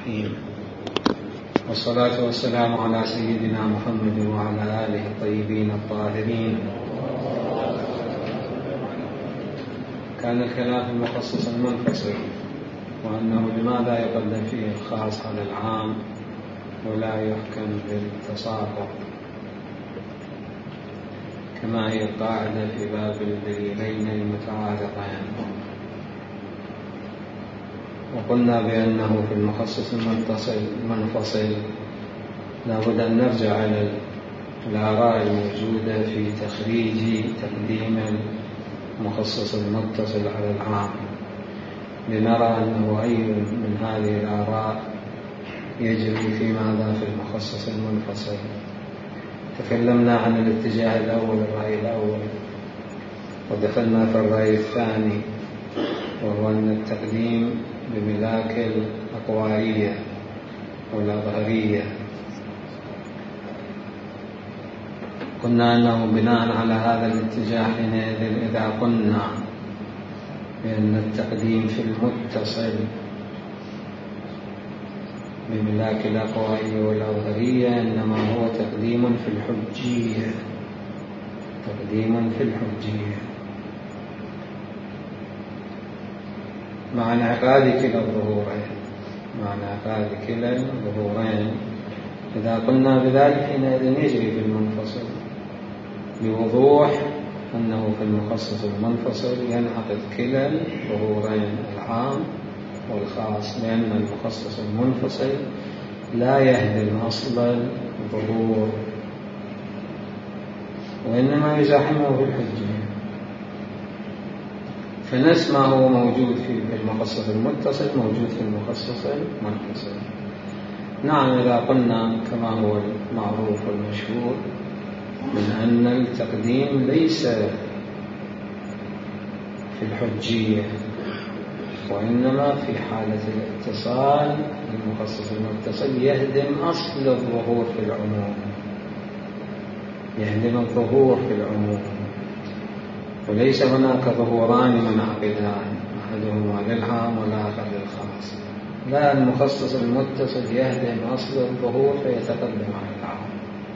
الرحيم، والصلاة والسلام على سيدنا محمد وعلى آله الطيبين الطاهرين. كان الكلام في المخصص المنفصل، وأنه لماذا يقدم فيه الخاص على العام ولا يحكم بالتصاقع، كما هي القاعدة في باب الدليلين المتعارضين. وقلنا بأنه في المخصص المنفصل لابد أن نرجع إلى الآراء الموجودة في تخريج تقديم المخصص المتصل على العام، لنرى أنه أي من هذه الآراء يجري في ماذا في المخصص المنفصل. تكلمنا عن الاتجاه الأول، الرأي الأول، ودخلنا في الرأي الثاني، وهو أن التقديم بملاك الأقوائية والأظهرية. قلنا أنه بناء على هذا الاتجاه حينئذ إذا قلنا بأن التقديم في المتصل بملاك الأقوائية والأظهرية إنما هو تقديم في الحجية، تقديم في الحجية مع انعقاد كلا الظهورين، مع انعقاد كلا الظهورين. إذا قلنا بذلك حينئذ يجري في المنفصل بوضوح أنه في المخصص المنفصل ينعقد كلا الظهورين، العام والخاص، لأن المخصص المنفصل لا يهدم أصل الظهور وإنما يزاحمه في الحجية. فنفس ما هو موجود في المخصص المتصل موجود في المخصص المنفصل. نعم، إذا قلنا كما هو المعروف والمشهور من أن التقديم ليس في الحجية، وإنما في حالة الاتصال المخصص المتصل يهدم أصل الظهور في العموم، يهدم الظهور في العموم، وليس هناك ظهوران منعقدان أحدهما للعام والآخر للخاص. لا، المخصص المتصل يهدم أصل الظهور فيتقدم على العام،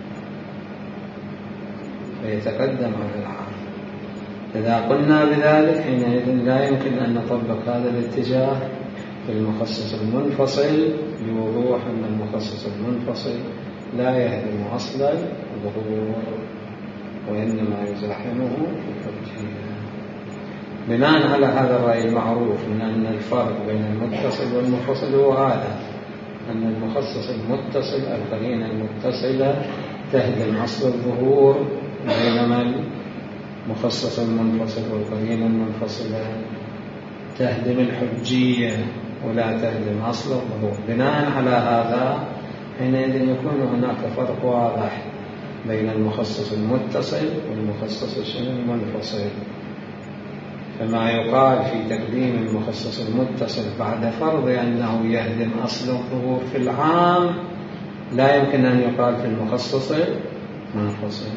فيتقدم على العام. إذا قلنا بذلك حينئذ لا يمكن أن نطبق هذا الاتجاه في المخصص المنفصل بوضوح أن المخصص المنفصل لا يهدم أصل الظهور وإنما يزاحمه في الحجية. بناء على هذا الرأي المعروف من أن الفرق بين المتصل والمنفصل هو هذا، أن المخصص المتصل القرينة المتصلة تهدم أصل الظهور، بينما المخصص المنفصل والقرينة المنفصلة تهدم الحجية ولا تهدم أصل الظهور. بناء على هذا حينئذ يكون هناك فرق واضح بين المخصص المتصل والمخصص المنفصل. فما يقال في تقديم المخصص المتصل بعد فرض أنه يهدم أصل الظهور في العام لا يمكن أن يقال في المخصص المنفصل.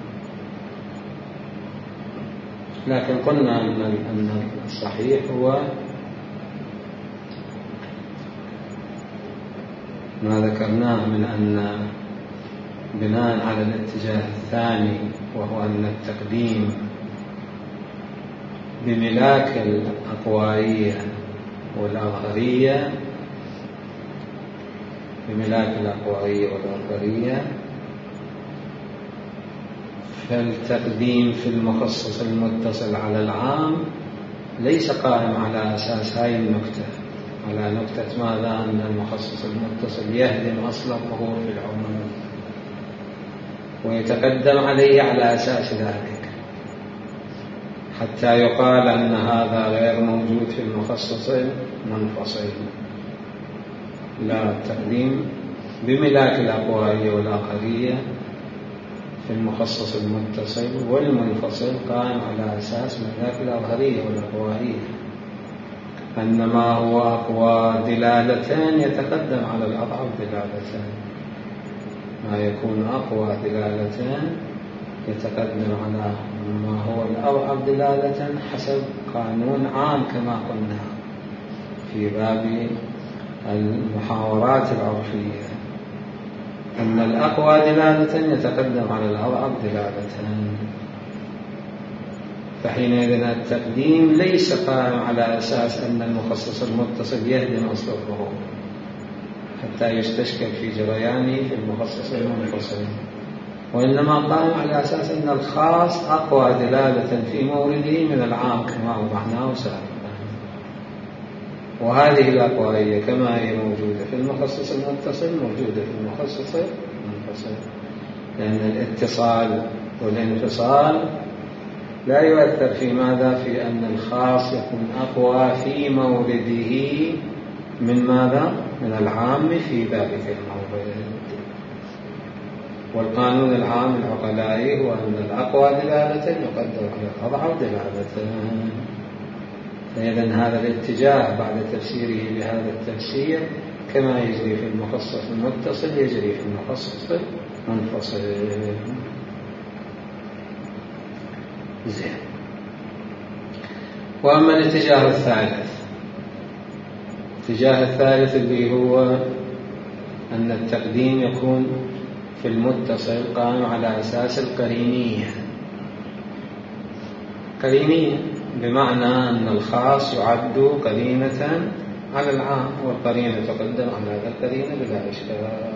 لكن قلنا أن الصحيح هو ما ذكرناه من أن بناء على الاتجاه الثاني، وهو أن التقديم بملاك الأقوائية والأظهرية، بملاك الأقوائية والأظهرية، فالتقديم في المخصص المتصل على العام ليس قائم على أساس هاي النكتة، على نكتة ماذا؟ أن المخصص المتصل يهدم أصل الظهور في العموم ويتقدم عليه على أساس ذلك حتى يقال أن هذا غير موجود في المخصص المنفصل. لا، التقديم بملاك الأقوائية والأظهرية في المخصص المتصل والمنفصل قائم على أساس ملاك الأظهرية والأقوائية، أن ما هو أقوى دلالتين يتقدم على الأضعف دلالتين، ما يكون أقوى دلالتين يتقدم على ما هو الأضعف دلالة حسب قانون عام كما قلنا في باب المحاورات العرفية أن الأقوى دلالة يتقدم على الأضعف دلالة، فحينئذ التقديم ليس قائم على أساس أن المخصص المتصل يهدم أصل الظهور حتى يستشكل في جريانه في المخصص المنفصل، وإنما قائم على أساس أن الخاص أقوى دلالة في مورده من العام كما وضحناه سابقا. وهذه الأقوائية كما هي موجودة في المخصص المتصل موجودة في المخصص المنفصل، لأن الاتصال والانفصال لا يؤثر في ماذا؟ في أن الخاص يكون أقوى في مورده من ماذا؟ من العام في ذلك المورد. والقانون العام العقلائي هو أن الأقوى دلالة يقدر على الأضعف دلالة. فإذن هذا الاتجاه بعد تفسيره بهذا التفسير كما يجري في المخصص المتصل يجري في المخصص المنفصل. زين. وأما الاتجاه الثالث، الاتجاه الثالث اللي هو أن التقديم يكون في المتصل قائم على أساس القرينية. قرينية بمعنى أن الخاص يعد قرينة على العام، والقرينة تقدم على هذا القرينة بلا إشكال.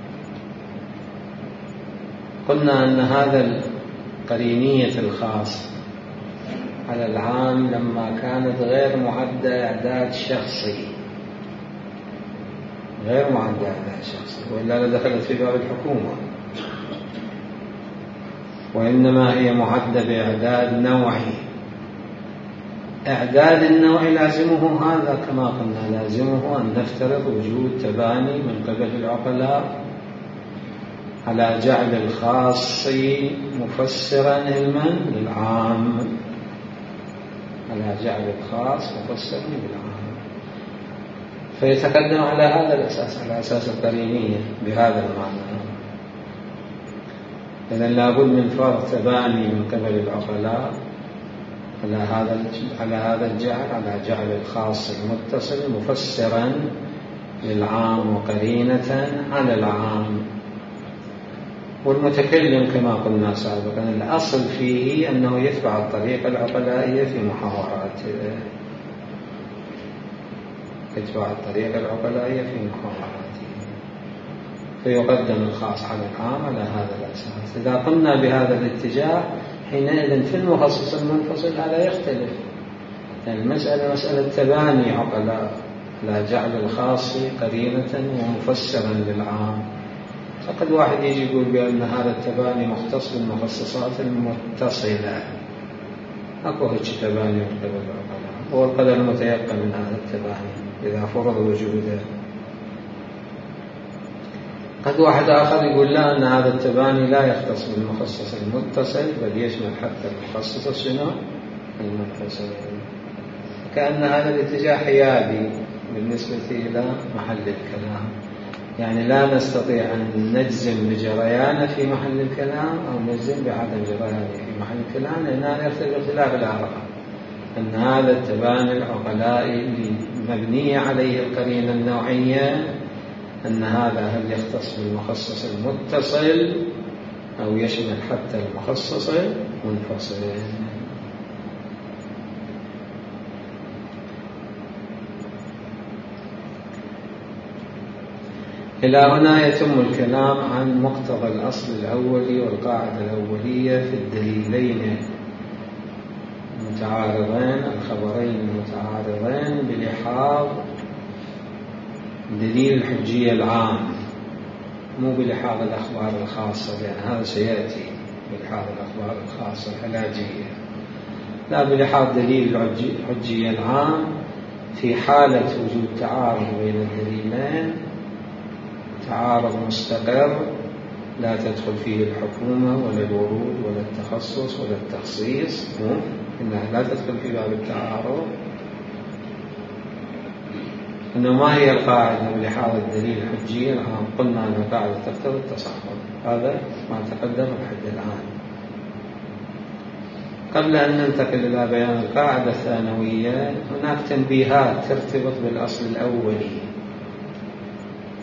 قلنا أن هذا قرينية الخاص على العام لما كانت غير معدة إعداد شخصي، غير معدة إعداد شخصي، وإلا لدخلت في باب الحكومة، وإنما هي معدة بإعداد نوعي. إعداد النوع لازمه هذا كما قلنا، لازمه أن نفترض وجود تباني من قبل العقلاء على جعل الخاص مفسرا للعام، على جعل الخاص مفسرا للعام، فيتقدم على هذا الأساس، على أساس القرينية بهذا المعنى. إذن لابد من فرض تباني من قبل العقلاء على هذا الجعل، على جعل الخاص المتصل مفسرا للعام وقرينة على العام. والمتكلم كما قلنا سابقا الأصل فيه أنه يتبع الطريقة العقلائية في محاوراته، يتبع الطريقة العقلائية في محاوراته، فيقدم الخاص على العام على هذا الأساس. إذا قلنا بهذا الاتجاه حينئذ في المخصص المنفصل هذا يختلف، يعني المسألة مسألة تباني عقلاء لا جعل الخاص قرينة ومفسرا للعام. فقد واحد يجي يقول بأن هذا التباني مختص بالمخصصات المتصلة، أكو هيك تباني من قبل العقلاء، هو القدر المتيقن من هذا التباني إذا فرض وجوده. قد واحد آخر يقول لا، أن هذا التباني لا يختص بالمخصص المتصل بل يشمل حتى المخصص المنفصل. كأن هذا الاتجاه حيادي بالنسبة إلى محل الكلام، يعني لا نستطيع أن نجزم بجريانه في محل الكلام أو نجزم بعدم جريانه في محل الكلام، لأننا يختلف اختلاف الآراء أن هذا التباني العقلائي المبني عليه القرينة النوعية أن هذا هل يختص بالمخصص المتصل أو يشمل حتى المخصص المنفصل. إلى هنا يتم الكلام عن مقتضى الأصل الأولي والقاعدة الأولية في الدليلين المتعارضين، الخبرين المتعارضين بلحاظ دليل الحجية العام، مو بلحاظ الأخبار الخاصة، لأن هذا سيأتي بلحاظ الأخبار الخاصة العلاجية، لا بلحاظ دليل الحجية العام في حالة وجود تعارض بين الدليلين، تعارض مستقر لا تدخل فيه الحكومة ولا الورود ولا التخصص ولا التخصيص، إنها لا تدخل في باب التعارض. إنه ما هي القاعدة بلحاظ الدليل الحجية العام؟ قلنا أن القاعدة تقتضي التصحب، هذا ما تقدم لحد الآن. قبل أن ننتقل إلى بيان القاعدة الثانوية، هناك تنبيهات ترتبط بالأصل الأولي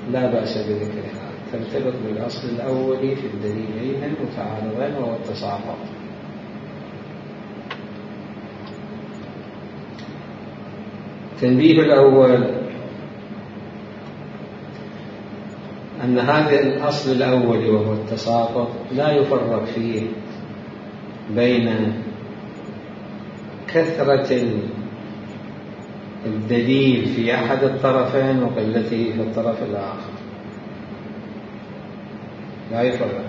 لا بأس بذكرها، ترتبط بالأصل الأولي في الدليلين المتعارضين وهو التصاقط. التنبيه الأول أن هذا الأصل الأول وهو التساقط لا يفرق فيه بين كثرة الدليل في أحد الطرفين وقلته في الطرف الآخر، لا يفرق.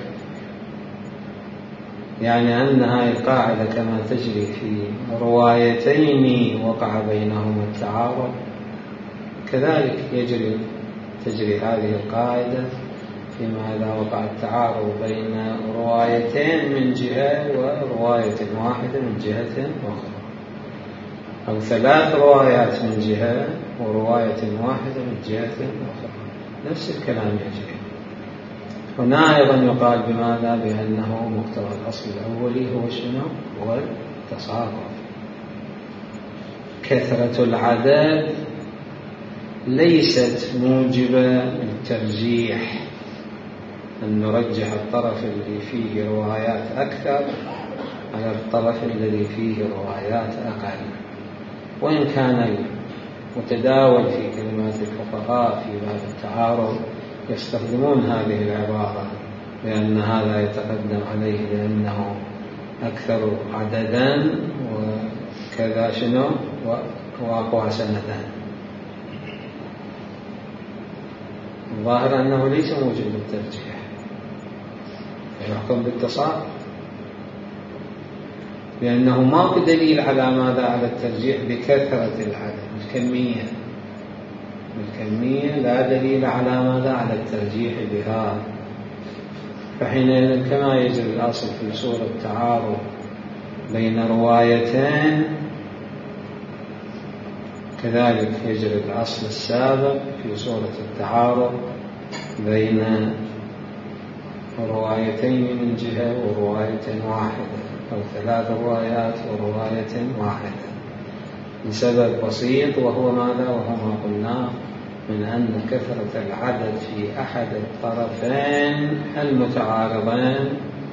يعني أن هذه القاعدة كما تجري في روايتين وقع بينهما التعارض، كذلك تجري هذه القاعدة فيما إذا وقع التعارض بين روايتين من جهة ورواية واحدة من جهة أخرى، أو 3 روايات من جهة ورواية واحدة من جهة أخرى، نفس الكلام يجري. هنا أيضا يقال بماذا؟ بأنه مقتضى الأصل الأولي هو شنو؟ هو التساقط. كثرة العدد ليست موجبة للترجيح، أن نرجح الطرف الذي فيه روايات أكثر على الطرف الذي فيه روايات أقل، وإن كان المتداول في كلمات الفقهاء في باب التعارض يستخدمون هذه العبارة لأن هذا يتقدم عليه لأنه أكثر عددا وكذا شنو وأقوى سندا. الظاهر أنه ليس موجب للترجيح، يحكم بالتصاقط، لأنه ما في دليل على ماذا؟ على الترجيح بكثرة العدد. بالكمية لا دليل على ماذا؟ على الترجيح بها. فحينئذ كما يجري الأصل في صورة التعارض بين روايتين، كذلك يجري الأصل السابق في صورة التعارض بين روايتين من جهة ورواية واحدة، أو 3 روايات ورواية واحدة، لسبب بسيط وهو ماذا؟ وهو ما قلناه من أن كثرة العدد في أحد الطرفين المتعارضين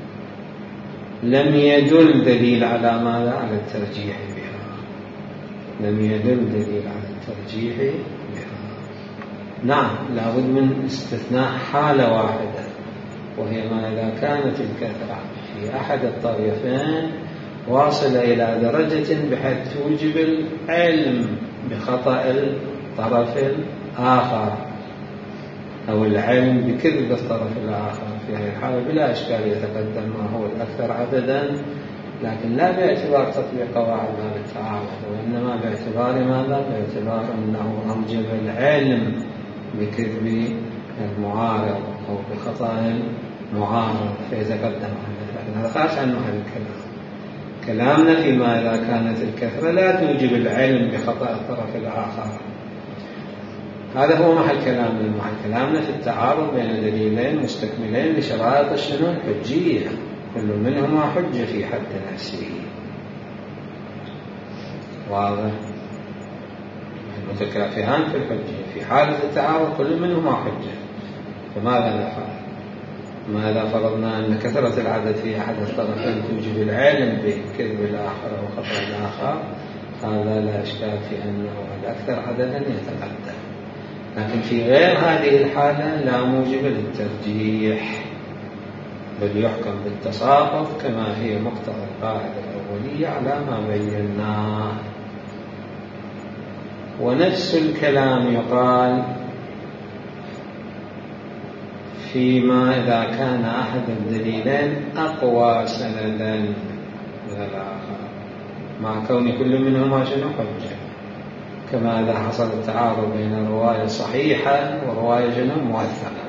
لم يدل دليل على ماذا؟ على الترجيح بها. لم يدل دليل على الترجيح بها. نعم، لابد من استثناء حالة واحدة، وهي ما إذا كانت الكثرة في أحد الطرفين واصلة إلى درجة بحيث توجب العلم بخطأ الطرف الآخر أو العلم بكذب الطرف الآخر. في هذه الحالة بلا إشكال يتقدم ما هو الأكثر عددا، لكن لا باعتبار تطبيق قواعد باب التعارض، وإنما باعتبار ماذا؟ باعتبار أنه أوجب العلم بكذب المعارض أو بخطأ المعارض فيتقدم عنه. هذا خارج عن محل الكلام. كلامنا فيما إذا كانت الكثرة لا توجب العلم بخطأ الطرف الآخر، هذا هو محل كلامنا. محل كلامنا في التعارض بين دليلين مستكملين لشرائط الشنو؟ الحجية، كل منهما حجة في حد نفسه. واضح؟ المتكافئان في الحجية. في حالة التعارض كل منهما حجة، فماذا نفعل؟ ماذا فرضنا أن كثرة العدد في أحد الطرفين توجب العلم بكذب الآخر أو خطأ الآخر، هذا لا إشكال في أنه الأكثر عددا يتقدم. لكن في غير هذه الحالة لا موجب للترجيح، بل يحكم بالتساقط كما هي مقتضى القاعدة الأولية على ما بيناه. ونفس الكلام يقال فيما إذا كان أحد الدليلين أقوى سندا من الآخر، مع كون كل منهما شنو؟ حجة، كما إذا حصل التعارض بين رواية صحيحة ورواية شنو؟ موثقة.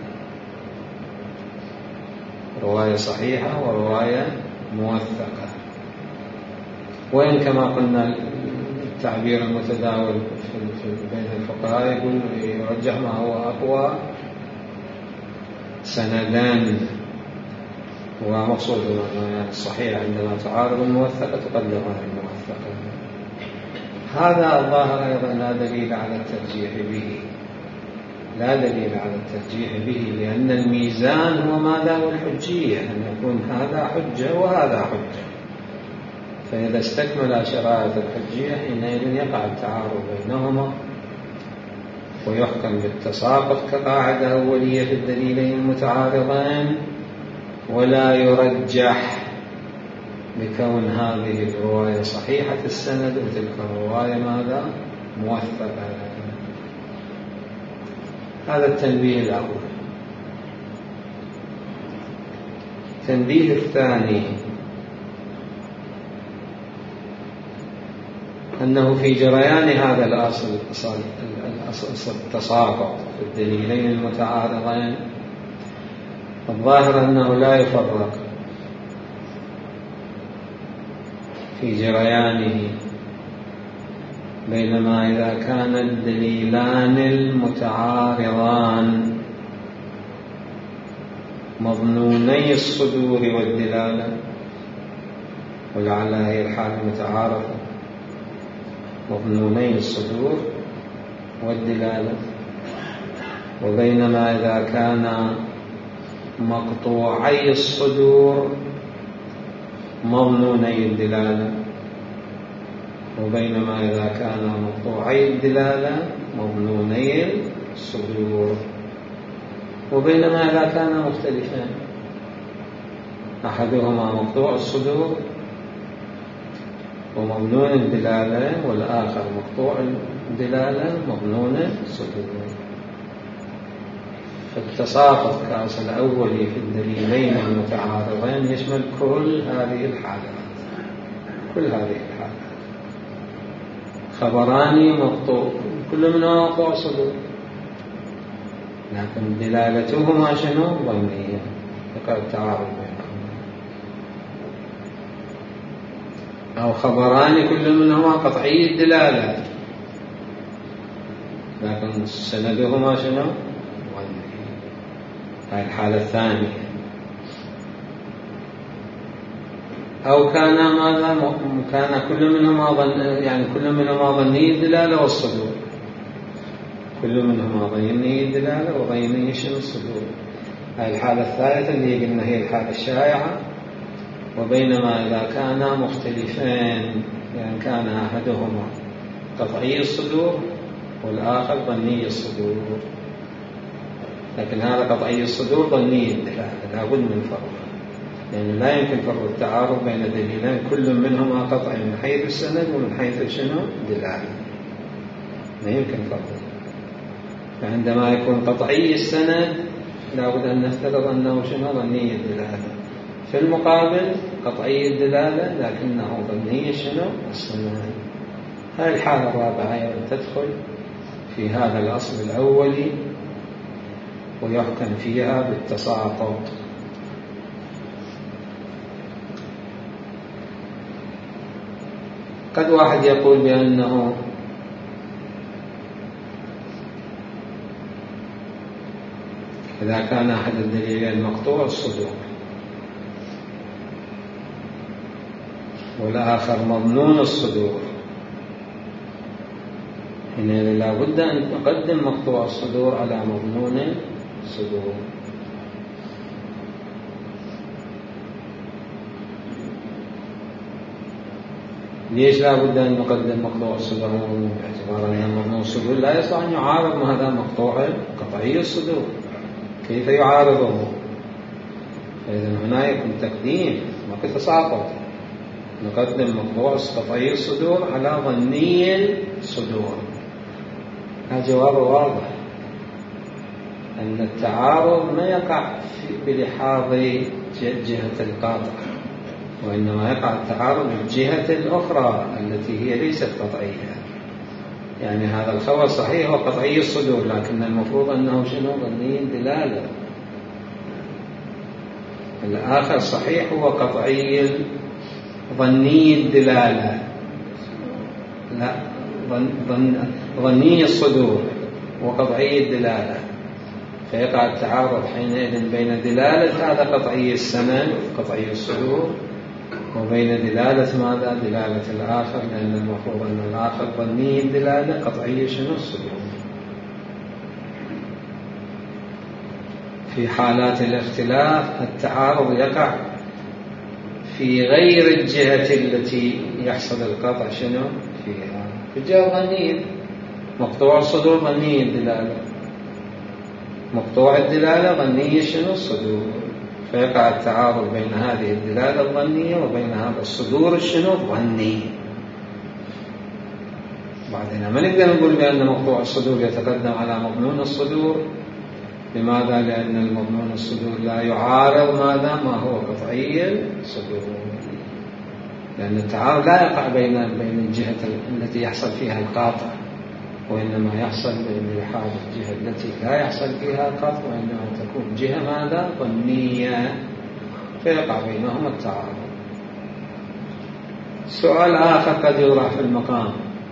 رواية صحيحة ورواية موثقة، وإن كما قلنا التعبير المتداول بين الفقهاء يقول يرجح ما هو أقوى سندان، ومقصود يعني الصحيح عندما تعارض الموثقة تقدم على الموثقة. هذا الظاهر أيضا لا دليل على الترجيح به، لا دليل على الترجيح به، لأن الميزان هو ماذا؟ والحجية، أن يكون هذا حجة وهذا حجة. فإذا استكمل شرائط الحجية حينئذ يقع التعارض بينهما ويحكم بالتساقط كقاعدة أولية في الدليلين المتعارضين، ولا يرجح بكون هذه الرواية صحيحة السند وتلك الرواية ماذا؟ موثقة. هذا التنبيه الأول. التنبيه الثاني أنه في جريان هذا الأصل التساقط في الدليلين المتعارضين الظاهر أنه لا يفرق في جريانه بينما إذا كان الدليلان المتعارضان مظنوني الصدور والدلالة، ولعل هي الحالة المتعارفة، مظنوني الصدور والدلالة، وبينما إذا كان مقطوعي الصدور مظنوني الدلالة، وبينما إذا كان مقطوعي الدلالة مظنوني الصدور، وبينما إذا كان مختلفين، أحدهما مقطوع الصدور ومظنون الدلالة، والآخر مقطوع الدلالة مظنون الصدور. فالتساقط كأصل أولي في الدليلين المتعارضين يشمل كل هذه الحالات، كل هذه الحالات. خبران مقطوع، كل منها مقطوع صدور، لكن دلالتهما شنو؟ ظنية، يقع التعارض بينهما. أو خبران كل منهما قطعي الدلالة، لكن سندهما شنو؟ ظني. هاي الحالة الثانية. أو كان ماذا؟ كان كل منهما يعني كل منهما ظني الدلالة والصدور، كل منهما ظني الدلالة وظني شنو؟ الصدور. هاي الحالة الثالثة اللي قلنا هي الحالة الشائعة. وبينما إذا كانا مختلفين، يعني كان أحدهما قطعي الصدور والآخر ظني الصدور، لكن هذا قطعي الصدور ظني الدلالة، لا بد من فرق، يعني لا يمكن فرق التعارض بين دليلين كل منهما قطعي من حيث السند ومن حيث شنو؟ دلالة، لا يمكن فرق. فعندما يكون قطعي السند لا بد أن نفترض أنه شنو؟ ظني الدلالة. في المقابل قطعي الدلالة لكنه ظني شنو؟ السند. هذه الحالة الرابعة أيضا تدخل في هذا الأصل الأولي ويحكم فيها بالتساقط. قد واحد يقول بأنه إذا كان أحد الدليلين مقطوع الصدور والآخر مظنون الصدور، حينئذ لا بد أن نقدم مقطوع الصدور على مظنون الصدور. ليش لا بد أن نقدم مقطوع الصدور؟ باعتبار أن مظنون الصدور لا يستطيع أن يعارض ما هذا مقطوع قطعي الصدور، كيف يعارضه؟ فإذا هنا يكون تقديم ما تساقط، نقدم مقطوع قطعي الصدور على ظني الصدور. هذا جواب واضح أن التعارض ما يقع بلحاظ جهة القاطع، وإنما يقع التعارض بالجهة الأخرى التي هي ليست قطعية. يعني هذا الخبر صحيح وقطعي الصدور، لكن المفروض أنه شنو؟ ظني الدلالة. الآخر صحيح هو قطعي ظني الدلالة، لا ظني الصدور وقطعي الدلالة، فيقع التعارض حينئذ بين دلالة هذا قطعي السند قطعي الصدور وبين دلالة ماذا؟ دلالة الآخر، لأن المفروض أن الآخر ظني الدلالة قطعي شنو؟ الصدور. في حالات الاختلاف التعارض يقع في غير الجهة التي يحصل القطع شنو فيها، في الجهة الظنية. مقطوع الصدور ظنية الدلالة، مقطوع الدلالة ظنية شنو الصدور، فيقع التعارض بين هذه الدلالة الظنية وبين هذا الصدور الشنو الظني. بعدين ما نقدر نقول بأن مقطوع الصدور يتقدم على مضمون الصدور. لماذا؟ لأن المضمون الصدور لا يعارض ماذا؟ ما هو قطعي الصدور، لأن التعارض لا يقع بين الجهة التي يحصل فيها القاطع، وإنما يحصل بين حال الجهة التي لا يحصل فيها قطع، وإنما تكون جهة ماذا؟ ظنية، فيقع بينهما التعارض. سؤال آخر قد يطرح في المقام،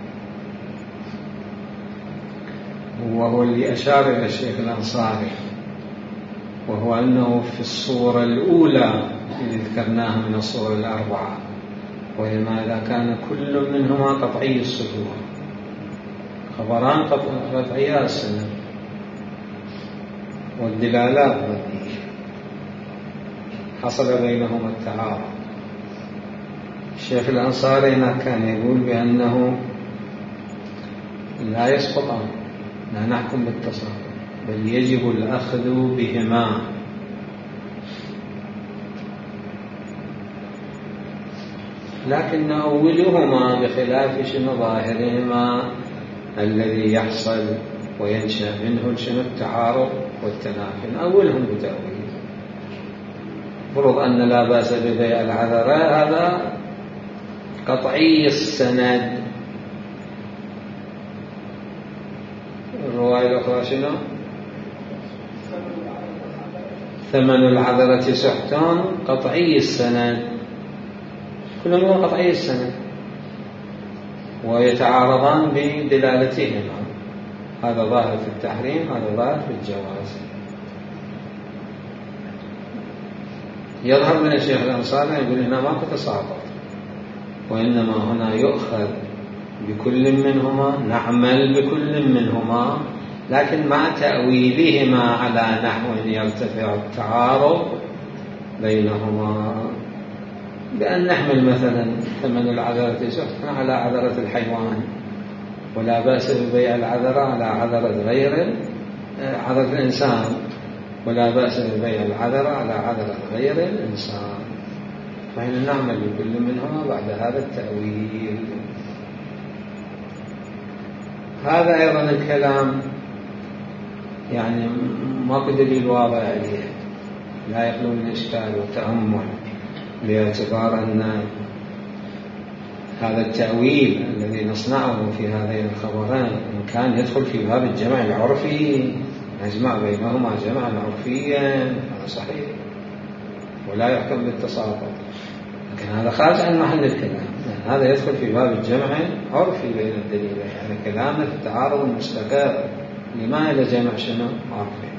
وهو اللي أشار إلى الشيخ الأنصاري، وهو أنه في الصورة الأولى اللي ذكرناها من الصور الأربعة، وهي إذا كان كل منهما قطعي الصدور، خبران قطعي السند والدلالات ظنية، حصل بينهما التعارض. الشيخ الأنصاري هنا كان يقول بأنه لا يسقطان، لا نحكم بالتصرف، بل يجب الأخذ بهما. لكن أولهما بخلاف شنو ظاهرهما الذي يحصل وينشأ منه شنو التعارض والتنافي، أولهم بتأويل. فرض أن لا بأس ببيع العذراء، هذا قطعي السند. الرواية الأخرى شنو؟ ثمن العذرة سحت، قطعي السند، كلهم قطعي السند ويتعارضان بدلالتهما، هذا ظاهر في التحريم، هذا ظاهر في الجواز. يظهر من الشيخ الأنصاري يقول هنا ما تساقط، وإنما هنا يؤخذ بكل منهما، نعمل بكل منهما، لكن مع تأويلهما على نحو يرتفع التعارض بينهما، بأن نحمل مثلا ثمن العذرة سحتا على عذرة الحيوان، ولا بأس ببيع العذرة على عذرة غير عذرة الإنسان، ولا بأس ببيع العذرة على عذرة غير الإنسان، فإن نعمل بكل منهما بعد هذا التأويل. هذا أيضا الكلام يعني ما دليل واضح عليه، لا يخلو من إشكال وتأمل، باعتبار أن هذا التأويل الذي نصنعه في هذين الخبرين إن كان يدخل في باب الجمع العرفي، نجمع بينهما جمعا عرفيا، هذا صحيح ولا يحكم بالتساقط، لكن هذا خارج عن محل الكلام، يعني هذا يدخل في باب الجمع عرفي بين الدليلين، يعني كلامنا في التعارض المستقر لما إلى جمع شنو عرفي.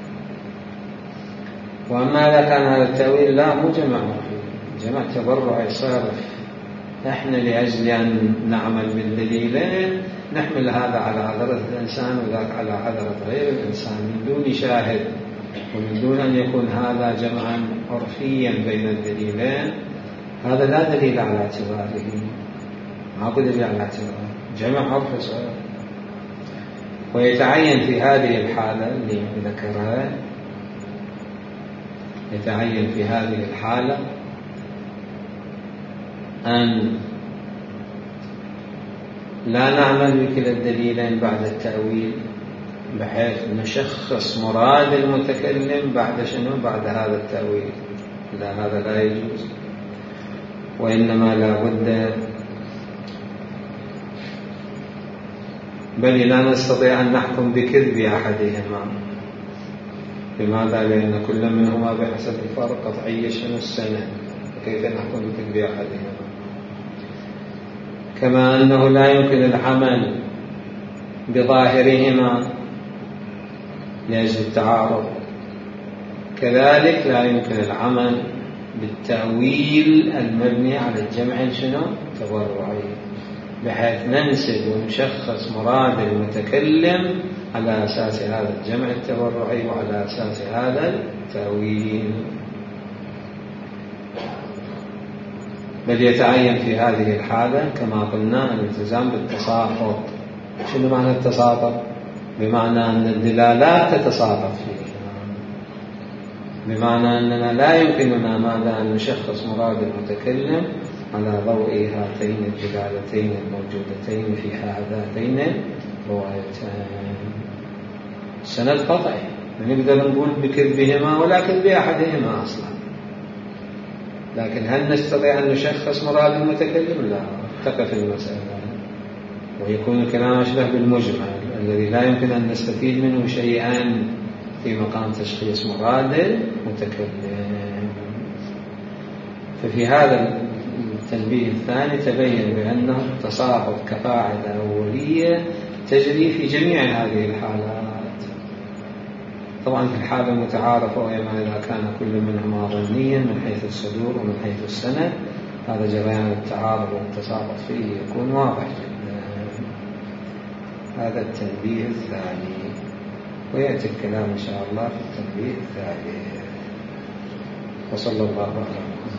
وأما إذا كان هذا التأويل لا مو جمع عرفي، جمع تبرعي صارف، نحن لأجل أن نعمل بالدليلين نحمل هذا على عذرة الإنسان وذاك على عذرة غير الإنسان من دون شاهد، ومن دون أن يكون هذا جمعا عرفيا بين الدليلين، هذا لا دليل على اعتباره، ما دليل على اعتباره، جمع عرفي صار. ويتعين في هذه الحالة اللي ذكرها، يتعين في هذه الحالة أن لا نعمل بكلا الدليلين بعد التأويل، بحيث نشخص مراد المتكلم بعد شنو؟ بعد هذا التأويل، لا هذا لا يجوز، وإنما لا بد، بل لا نستطيع أن نحكم بكذب أحدهما. لماذا؟ لأن كل منهما بحسب الفرق قطعي شنو السنة، كيف نحكم بكذب أحدهما؟ كما أنه لا يمكن العمل بظاهرهما لأجل التعارض، كذلك لا يمكن العمل بالتأويل المبني على الجمع شنو تبرعي، بحيث ننسب ونشخص مراد المتكلم على أساس هذا الجمع التبرعي وعلى أساس هذا التأويل، بل يتعين في هذه الحالة كما قلنا الالتزام بالتساقط. شنو معنى التساقط؟ بمعنى أن الدلالات تتساقط فيه، بمعنى أننا لا يمكننا ماذا أن نشخص مراد المتكلم على ضوء هاتين الدلالتين الموجودتين في هذاتين الروايتين. السند قطعي، نقدر نقول بكذبهما ولا كذب أحدهما أصلا، لكن هل نستطيع أن نشخص مراد المتكلم؟ لا، تقف المسألة ويكون الكلام أشبه بالمجمل الذي لا يمكن أن نستفيد منه شيئا في مقام تشخيص مراد المتكلم. ففي هذا التنبيه الثاني تبين بأنه التساقط كقاعدة أولية تجري في جميع هذه الحالات. طبعا في الحالة المتعارفة وهي ما إذا كان كل منهما ظنيا من حيث الصدور ومن حيث السند، هذا جريان التعارض والتساقط فيه يكون واضح جدا. هذا التنبيه الثاني، ويأتي الكلام إن شاء الله في التنبيه الثالث. وصلى الله على محمد.